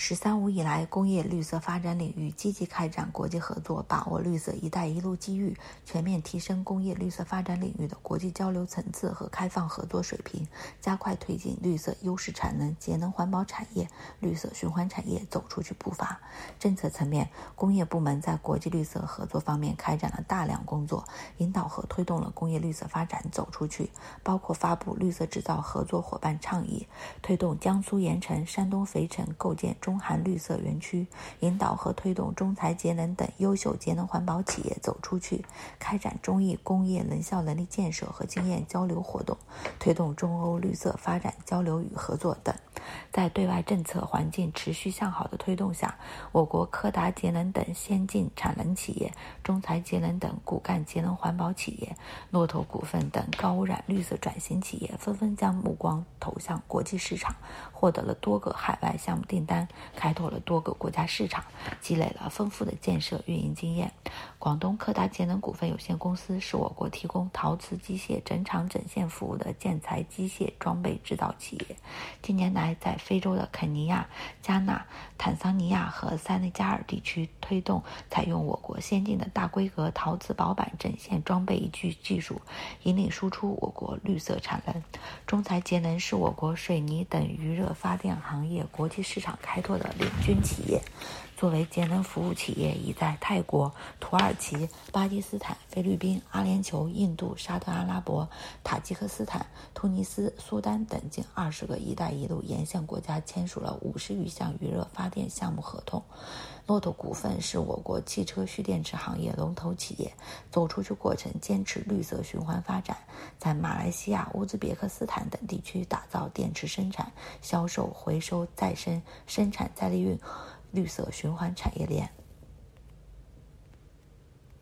“十三五”以来，工业绿色发展领域积极开展国际合作，把握绿色“一带一路”机遇，全面提升工业绿色发展领域的国际交流层次和开放合作水平，加快推进绿色优势产能、节能环保产业、绿色循环产业走出去步伐。政策层面，工业部门在国际绿色合作方面开展了大量工作，引导和推动了工业绿色发展走出去，包括发布绿色制造合作伙伴倡议，推动江苏盐城、山东肥城构建中韩绿色园区，引导和推动中材节能等优秀节能环保企业走出去，开展中意工业能效能力建设和经验交流活动，推动中欧绿色发展交流与合作等。在对外政策环境持续向好的推动下，我国柯达节能等先进产能企业、中材节能等骨干节能环保企业、骆驼股份等高污染绿色转型企业纷纷将目光投向国际市场，获得了多个海外项目订单，开拓了多个国家市场，积累了丰富的建设运营经验。广东柯达节能股份有限公司是我国提供陶瓷机械整厂整线服务的建材机械装备制造企业。近年来，在非洲的肯尼亚、加纳、坦桑尼亚和塞内加尔地区推动采用我国先进的大规格陶瓷薄板整线装备技术，引领输出我国绿色产能。中材节能是我国水泥等余热发电行业国际市场开拓的领军企业。作为节能服务企业，已在泰国、土耳其、巴基斯坦、菲律宾、阿联酋、印度、沙特阿拉伯、塔吉克斯坦、突尼斯、苏丹等近20个“一带一路”沿线国家签署了50余项余热发电项目合同。骆驼股份是我国汽车蓄电池行业龙头企业，走出去过程坚持绿色循环发展，在马来西亚、乌兹别克斯坦等地区打造电池生产、销售、回收、再生、生产再利用绿色循环产业链。